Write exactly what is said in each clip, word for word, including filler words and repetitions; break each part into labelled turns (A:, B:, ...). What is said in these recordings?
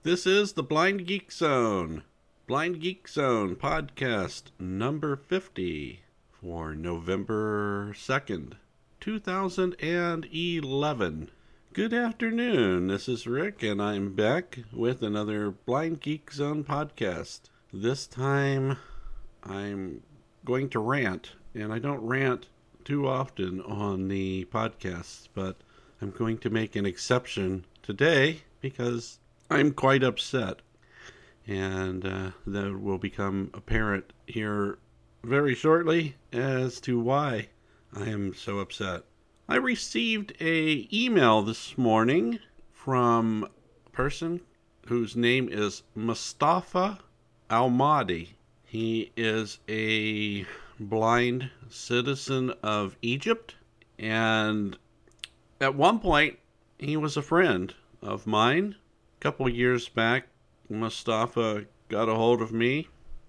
A: This is the Blind Geek Zone. Blind Geek Zone podcast number fifty for November second, two thousand eleven. Good afternoon. This is Rick, and I'm back with another Blind Geek Zone podcast. This time, I'm going to rant, and I don't rant too often on the podcasts, but I'm going to make an exception today because I'm quite upset, and uh, that will become apparent here very shortly as to why I am so upset. I received a email this morning from a person whose name is Mustafa Almadi. He is a blind citizen of Egypt, and at one point he was a friend of mine. A couple of years back, Mustafa got a hold of me,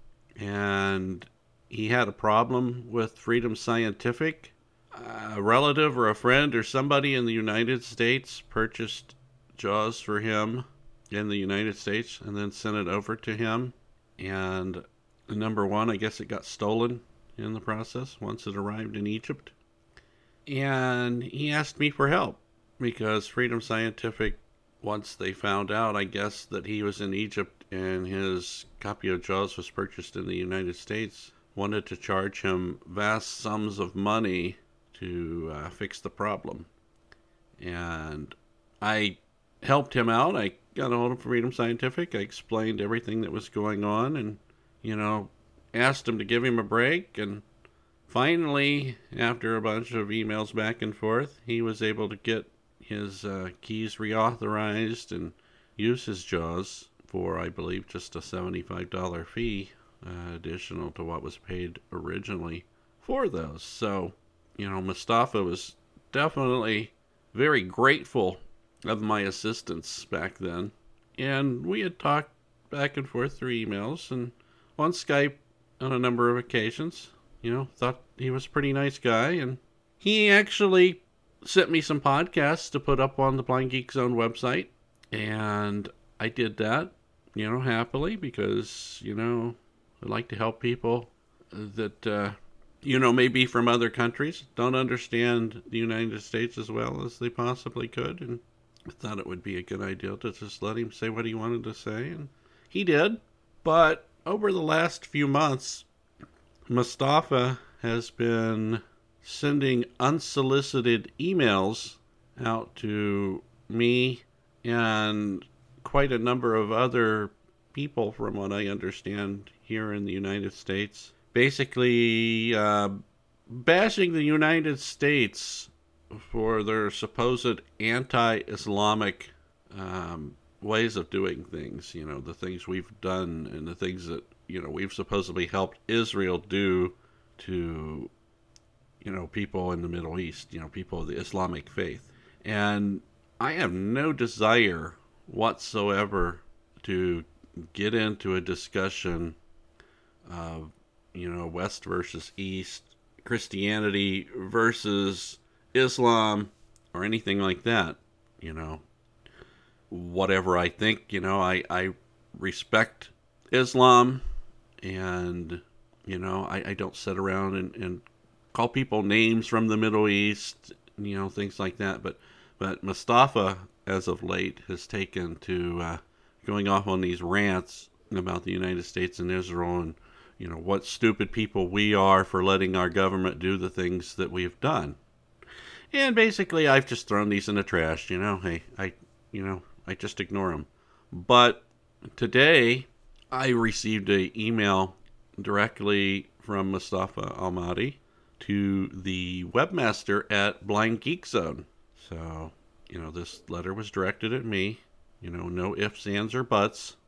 A: and he had a problem with Freedom Scientific. A relative or a friend or somebody in the United States purchased JAWS for him in the United States and then sent it over to him. And number one, I guess it got stolen in the process once it arrived in Egypt. And he asked me for help because Freedom Scientific, once they found out, I guess, that he was in Egypt and his copy of JAWS was purchased in the United States, wanted to charge him vast sums of money to uh, fix the problem. And I helped him out. I got a hold of Freedom Scientific. I explained everything that was going on and, you know, asked him to give him a break. And finally, after a bunch of emails back and forth, he was able to get his uh, keys reauthorized and use his JAWS for, I believe, just a seventy-five dollars fee uh, additional to what was paid originally for those. So, you know, Mustafa was definitely very grateful of my assistance back then. And we had talked back and forth through emails and on Skype on a number of occasions. You know, thought he was a pretty nice guy. And he actually sent me some podcasts to put up on the Blind Geek Zone website. And I did that, you know, happily because, you know, I like to help people that, uh, you know, maybe from other countries, don't understand the United States as well as they possibly could. And I thought it would be a good idea to just let him say what he wanted to say. And he did. But over the last few months, Mustafa has been sending unsolicited emails out to me and quite a number of other people, from what I understand, here in the United States. Basically, uh, bashing the United States for their supposed anti-Islamic um, ways of doing things. You know, the things we've done and the things that, you know, we've supposedly helped Israel do to, you know, people in the Middle East, you know, people of the Islamic faith. And I have no desire whatsoever to get into a discussion of, you know, West versus East, Christianity versus Islam, or anything like that. You know, whatever I think, you know, I, I respect Islam, and, you know, I, I don't sit around and, and call people names from the Middle East, you know, things like that. But, but Mustafa, as of late, has taken to uh, going off on these rants about the United States and Israel and, you know, what stupid people we are for letting our government do the things that we've done. And basically, I've just thrown these in the trash, you know. Hey, I, you know, I just ignore them. But today, I received an email directly from Mustafa Almadi to the webmaster at Blind Geek Zone. So, you know, this letter was directed at me. You know, no ifs, ands, or buts.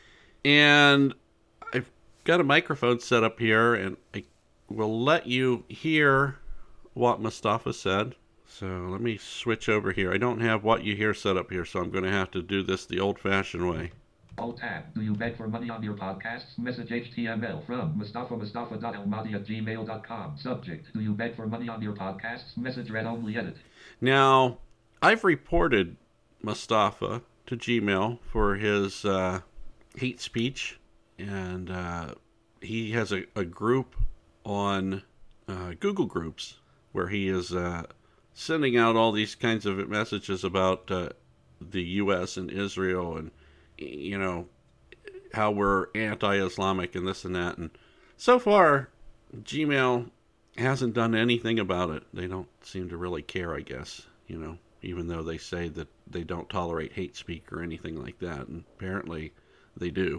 A: And I've got a microphone set up here, and I will let you hear what Mustafa said. So let me switch over here. I don't have what you hear set up here, so I'm going to have to do this the old-fashioned way.
B: Alt tab. Do you beg for money on your podcasts? Message H T M L from Mustafa Mustafa dot almadi at gmail dot com. Subject. Do you beg for money on your podcasts? Message read only edit.
A: Now, I've reported Mustafa to Gmail for his uh, hate speech, and uh, he has a, a group on uh, Google Groups where he is uh, sending out all these kinds of messages about uh, the U S and Israel, and you know how we're anti-Islamic and this and that. And so far, Gmail hasn't done anything about it. They don't seem to really care, I guess, you know, even though they say that they don't tolerate hate speak or anything like that. And apparently they do.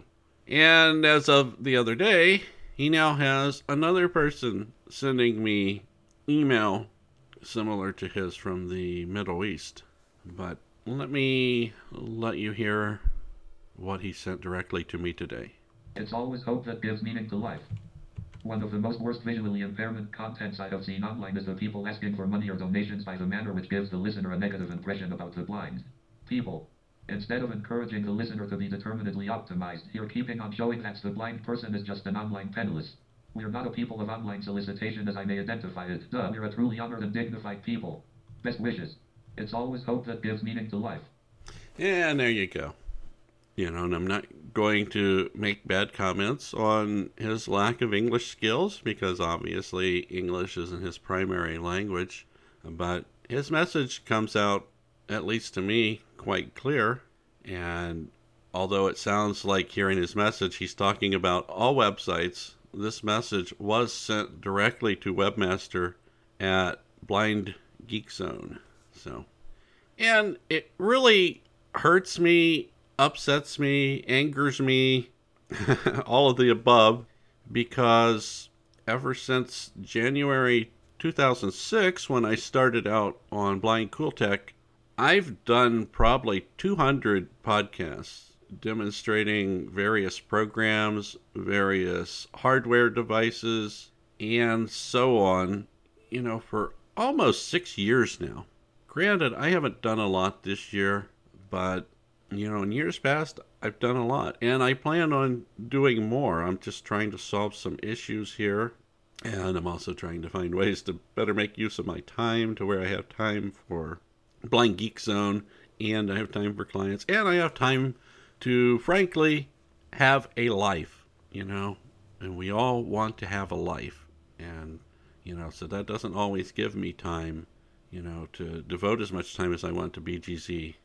A: And as of the other day, he now has another person sending me email similar to his from the Middle East. But let me let you hear what he sent directly to me today.
B: It's always hope that gives meaning to life. One of the most worst visually impairment contents I have seen online is the people asking for money or donations by the manner which gives the listener a negative impression about the blind people. Instead of encouraging the listener to be determinedly optimized, you're keeping on showing that the blind person is just an online penniless. We're not a people of online solicitation as I may identify it. Duh, we're a truly honored and dignified people. Best wishes. It's always hope that gives meaning to life.
A: And there you go. You know, and I'm not going to make bad comments on his lack of English skills, because obviously English isn't his primary language. But his message comes out, at least to me, quite clear. And although it sounds like hearing his message, he's talking about all websites, this message was sent directly to Webmaster at Blind Geek Zone. So, and it really hurts me, upsets me, angers me, all of the above, because ever since January two thousand six, when I started out on Blind Cool Tech, I've done probably two hundred podcasts demonstrating various programs, various hardware devices, and so on, you know, for almost six years now. Granted, I haven't done a lot this year, but you know, in years past, I've done a lot, and I plan on doing more. I'm just trying to solve some issues here, and I'm also trying to find ways to better make use of my time to where I have time for Blind Geek Zone, and I have time for clients, and I have time to, frankly, have a life, you know, and we all want to have a life, and, you know, so that doesn't always give me time, you know, to devote as much time as I want to B G Z.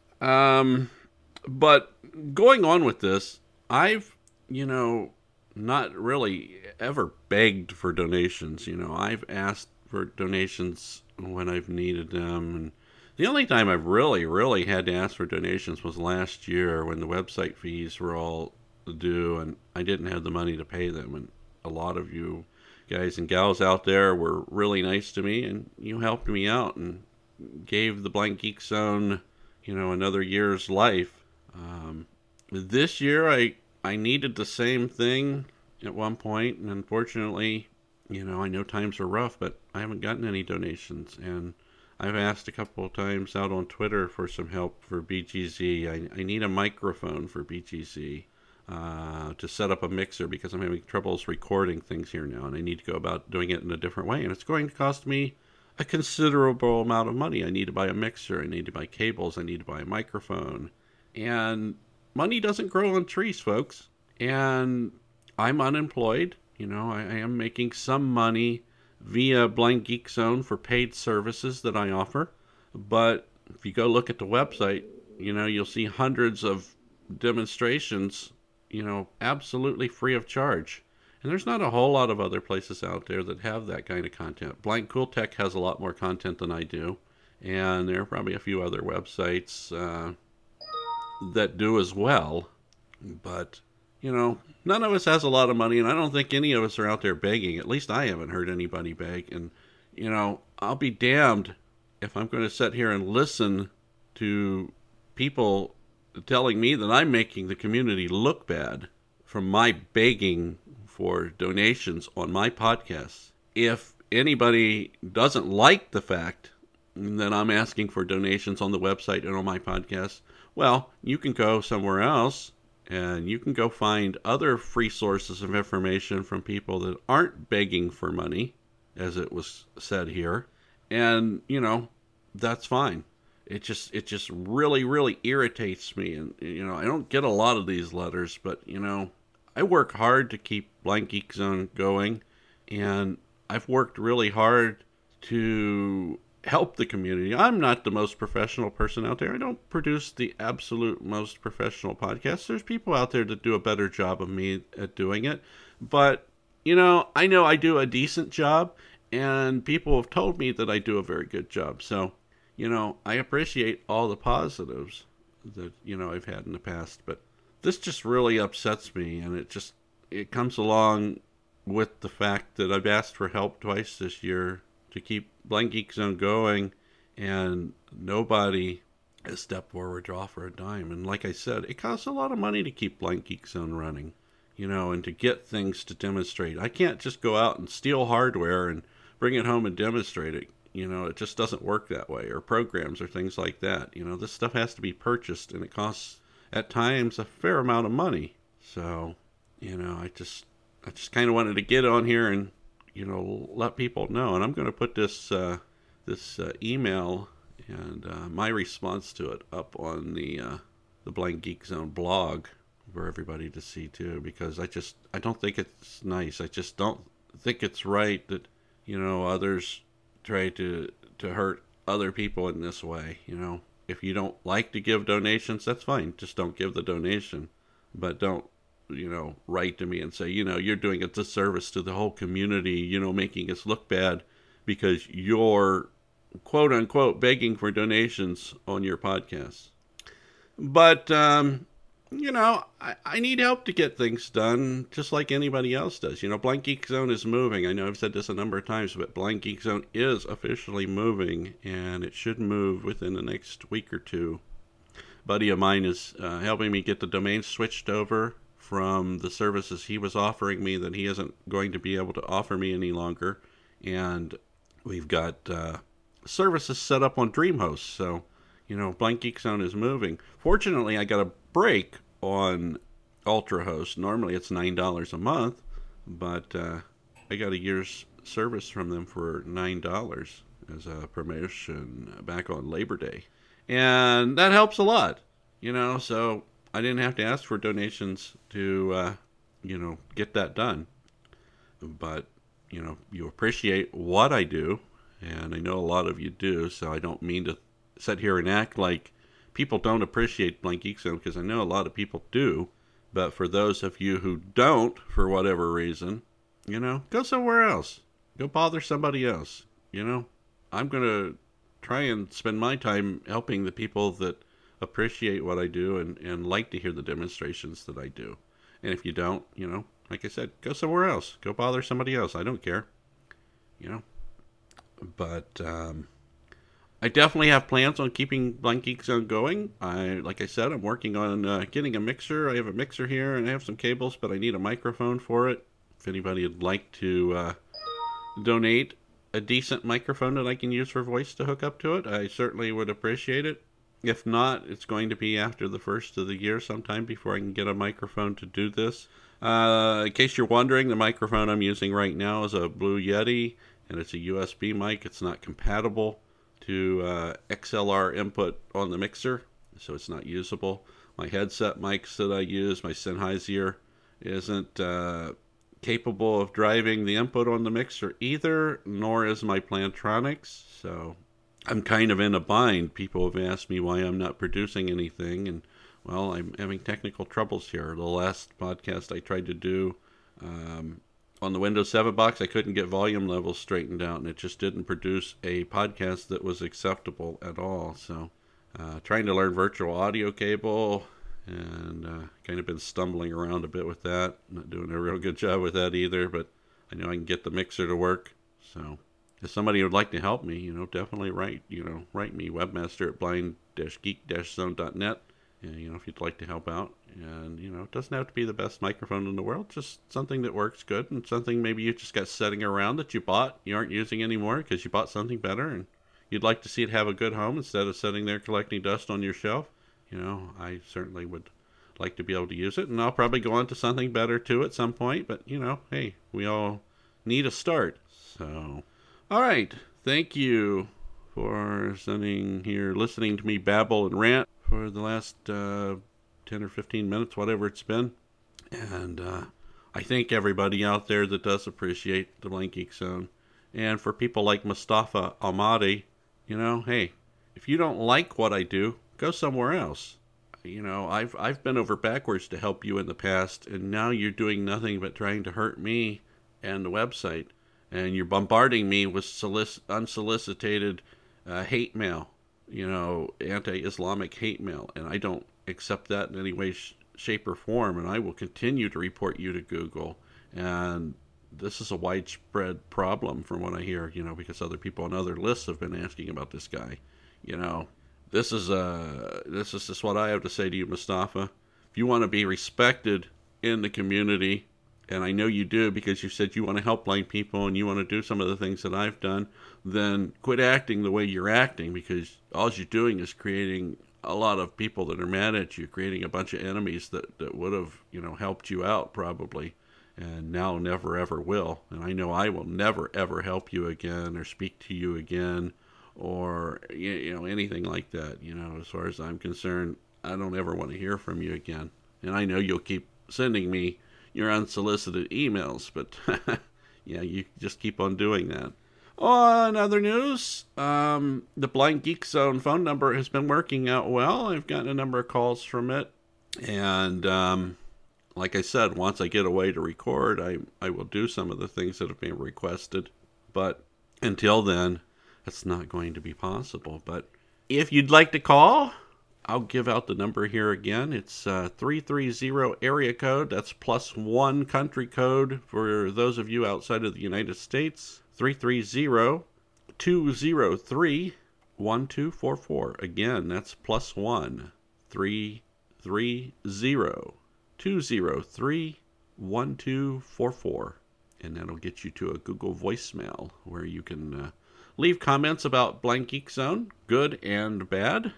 A: Um, but going on with this, I've, you know, not really ever begged for donations. You know, I've asked for donations when I've needed them. And the only time I've really, really had to ask for donations was last year when the website fees were all due and I didn't have the money to pay them. And a lot of you guys and gals out there were really nice to me, and you helped me out and gave the Blind Geek Zone, you know, another year's life. Um, this year, I, I needed the same thing at one point, and unfortunately, you know, I know times are rough, but I haven't gotten any donations, and I've asked a couple of times out on Twitter for some help for B G Z. I, I need a microphone for B G Z uh, to set up a mixer, because I'm having troubles recording things here now, and I need to go about doing it in a different way, and it's going to cost me a considerable amount of money. I need to buy a mixer, I need to buy cables, I need to buy a microphone, and money doesn't grow on trees, folks. And I'm unemployed. You know, I, I am making some money via Blind Geek Zone for paid services that I offer, but if you go look at the website, you know, you'll see hundreds of demonstrations, you know, absolutely free of charge. And there's not a whole lot of other places out there that have that kind of content. Blind Cool Tech has a lot more content than I do. And there are probably a few other websites uh, that do as well. But, you know, none of us has a lot of money, and I don't think any of us are out there begging. At least I haven't heard anybody beg. And, you know, I'll be damned if I'm going to sit here and listen to people telling me that I'm making the community look bad from my begging for donations on my podcasts. If anybody doesn't like the fact that I'm asking for donations on the website and on my podcast, well, you can go somewhere else and you can go find other free sources of information from people that aren't begging for money, as it was said here. And, you know, that's fine. it just it just really really irritates me. And you know, I don't get a lot of these letters, but you know, I work hard to keep Blind Geek Zone going, and I've worked really hard to help the community. I'm not the most professional person out there. I don't produce the absolute most professional podcast. There's people out there that do a better job of me at doing it. But, you know, I know I do a decent job, and people have told me that I do a very good job. So, you know, I appreciate all the positives that, you know, I've had in the past. But this just really upsets me, and it just, it comes along with the fact that I've asked for help twice this year to keep Blind Geek Zone going, and nobody has stepped forward to offer a dime. And like I said, it costs a lot of money to keep Blind Geek Zone running, you know, and to get things to demonstrate. I can't just go out and steal hardware and bring it home and demonstrate it. You know, it just doesn't work that way, or programs or things like that. You know, this stuff has to be purchased, and it costs at times a fair amount of money. So, you know, I just, I just kind of wanted to get on here and, you know, let people know. And I'm going to put this uh, this uh, email and uh, my response to it up on the uh, the Blind Geek Zone blog for everybody to see too, because I just I don't think it's nice. I just don't think it's right that, you know, others try to to hurt other people in this way. You know, if you don't like to give donations, that's fine. Just don't give the donation, but don't, you know, write to me and say, you know, you're doing a disservice to the whole community, you know, making us look bad because you're, quote unquote, begging for donations on your podcast. But, um, you know, I, I need help to get things done, just like anybody else does. You know, Blind Geek Zone is moving. I know I've said this a number of times, but Blind Geek Zone is officially moving, and it should move within the next week or two. A buddy of mine is uh, helping me get the domain switched over from the services he was offering me that he isn't going to be able to offer me any longer. And we've got uh, services set up on DreamHost. So, you know, Blind Geek Zone is moving. Fortunately, I got a break on UltraHost. Normally it's nine dollars a month, but uh, I got a year's service from them for nine dollars as a promotion back on Labor Day. And that helps a lot, you know, so I didn't have to ask for donations to, uh, you know, get that done. But, you know, you appreciate what I do, and I know a lot of you do, so I don't mean to sit here and act like people don't appreciate Blind Geek Zone, because I know a lot of people do. But for those of you who don't, for whatever reason, you know, go somewhere else. Go bother somebody else, you know. I'm going to try and spend my time helping the people that appreciate what I do and, and like to hear the demonstrations that I do. And if you don't, you know, like I said, go somewhere else. Go bother somebody else. I don't care. You know. But um, I definitely have plans on keeping Blind Geek Zone going. I, like I said, I'm working on uh, getting a mixer. I have a mixer here and I have some cables, but I need a microphone for it. If anybody would like to uh, donate a decent microphone that I can use for voice to hook up to it, I certainly would appreciate it. If not, it's going to be after the first of the year sometime before I can get a microphone to do this. Uh, in case you're wondering, the microphone I'm using right now is a Blue Yeti, and it's a U S B mic. It's not compatible to uh, X L R input on the mixer, so it's not usable. My headset mics that I use, my Sennheiser, isn't uh, capable of driving the input on the mixer either, nor is my Plantronics, so I'm kind of in a bind. People have asked me why I'm not producing anything, and, well, I'm having technical troubles here. The last podcast I tried to do um, on the Windows seven box, I couldn't get volume levels straightened out, and it just didn't produce a podcast that was acceptable at all. So, uh, trying to learn virtual audio cable, and uh, kind of been stumbling around a bit with that. Not doing a real good job with that either, but I know I can get the mixer to work, so if somebody would like to help me, you know, definitely write, you know, write me, webmaster at blind geek zone dot net, and, you know, if you'd like to help out. And, you know, it doesn't have to be the best microphone in the world, just something that works good, and something maybe you just got sitting around that you bought, you aren't using anymore because you bought something better, and you'd like to see it have a good home instead of sitting there collecting dust on your shelf. You know, I certainly would like to be able to use it, and I'll probably go on to something better too at some point, but, you know, hey, we all need a start, so... All right, thank you for sending here, listening to me babble and rant for the last uh, ten or fifteen minutes, whatever it's been. And uh, I thank everybody out there that does appreciate the Blind Geek Zone. And for people like Mustafa Ahmadi, you know, hey, if you don't like what I do, go somewhere else. You know, I've I've been over backwards to help you in the past, and now you're doing nothing but trying to hurt me and the website. And you're bombarding me with solic- unsolicited uh, hate mail, you know, anti-Islamic hate mail. And I don't accept that in any way, sh- shape, or form. And I will continue to report you to Google. And this is a widespread problem from what I hear, you know, because other people on other lists have been asking about this guy. You know, this is uh, this is just what I have to say to you, Mustafa. If you want to be respected in the community, and I know you do because you said you want to help blind people and you want to do some of the things that I've done, then quit acting the way you're acting, because all you're doing is creating a lot of people that are mad at you, creating a bunch of enemies that, that would have, you know, helped you out probably, and now never ever will. And I know I will never ever help you again or speak to you again or, you know, anything like that. You know, as far as I'm concerned, I don't ever want to hear from you again. And I know you'll keep sending me your unsolicited emails, but yeah, you just keep on doing that. On other news, um, the Blind Geek Zone phone number has been working out well. I've gotten a number of calls from it, and um, like I said, once I get away to record, I, I will do some of the things that have been requested, but until then, it's not going to be possible. But if you'd like to call, I'll give out the number here again. It's uh, three three zero area code. That's plus one country code for those of you outside of the United States. three three zero, two zero three, one two four four. Again, that's plus one, three three zero, two zero three, one two four four. And that'll get you to a Google voicemail where you can uh, leave comments about Blind Geek Zone, good and bad.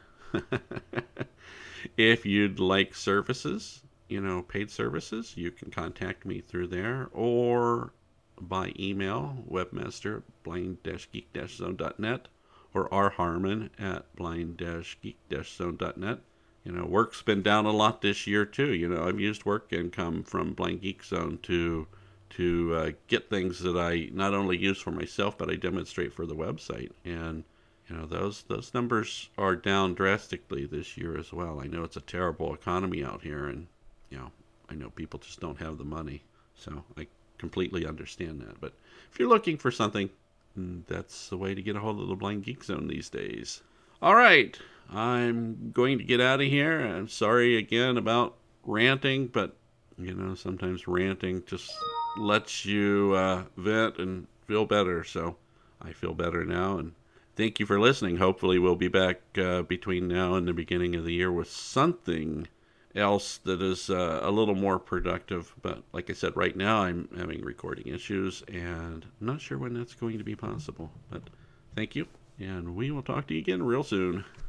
A: If you'd like services, you know, paid services, you can contact me through there or by email, webmaster at blind geek zone dot net or rharmon at blind geek zone dot net. You know, work's been down a lot this year too. You know, I've used work income from Blind Geek Zone to to uh, get things that I not only use for myself, but I demonstrate for the website. And you know, those those numbers are down drastically this year as well. I know it's a terrible economy out here, and you know, I know people just don't have the money. So I completely understand that. But if you're looking for something, that's the way to get a hold of the Blind Geek Zone these days. All right, I'm going to get out of here. I'm sorry again about ranting, but you know, sometimes ranting just lets you uh, vent and feel better. So I feel better now, and thank you for listening. Hopefully we'll be back uh, between now and the beginning of the year with something else that is uh, a little more productive. But like I said, right now I'm having recording issues, and I'm not sure when that's going to be possible. But thank you, and we will talk to you again real soon.